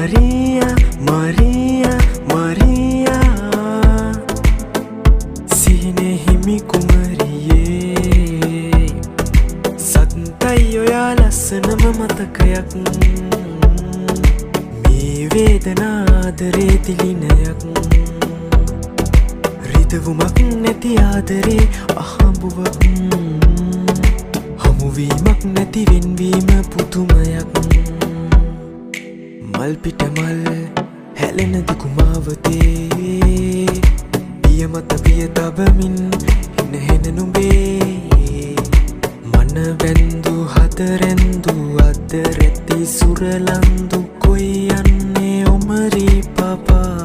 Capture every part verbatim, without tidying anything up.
Maria, Maria, Maria Sine himi kumariye Sattai oya lassanama matakayak Me vedana adare tilinayak රිදවුමක් නැති ආදරේ අහඹුවක් හමුවීමක් නැති වෙන්වීම පුදුමයක් මල් පිට මල් හැලෙන දුකුමාවතේ පිය මත පිය තබමින් හින හෙන නුඹේ මන වැන්දු හතරැන්දු අද රැති සුරලන්දු කොයි යන්නේ ඔමරි පපා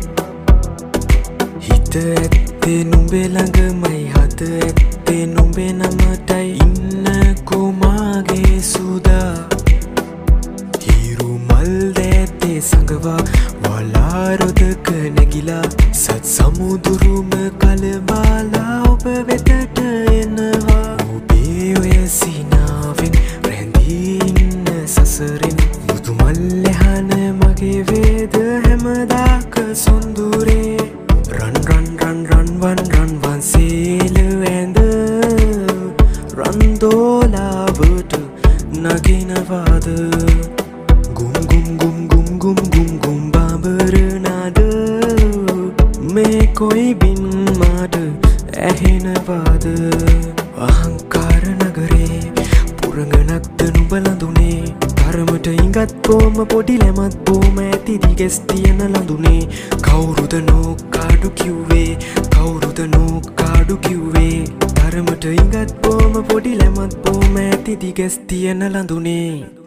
හිත ඇත්තේ නුඹේ ළඟමයි හද ඇත්තේ නුඹේ නමටයි ඉන්න කොමාගේ සුදා හිරු මල් දැත්තේ සඟවා වලාරොදක නැගිලා සත් සමුදුරුම කලබාලා ඔබ වෙතට එනවා ඔබේ ඔය සිනාවෙන් රැඳී ඉන්න සසරෙන් මුතු මල් ලැහන මගේ වේද හැමදාක සොඳුරේ Run, run, run, run, run, run, run, sail and run dola but naginavada gum gum gum gum gum gum gum babaranada me koi bin mad ahenavada ahankara nagare puranganakta nubalandune තරමට ඉඟත් බොම පොඩි ලැමත් බොම ඇති දිගෙස් තියන ලඳුනේ කවුරුද නෝකාඩු කිව්වේ කවුරුද නෝකාඩු කිව්වේ තරමට ඉඟත් බොම පොඩි ලැමත් බොම ඇති දිගෙස් තියන ලඳුනේ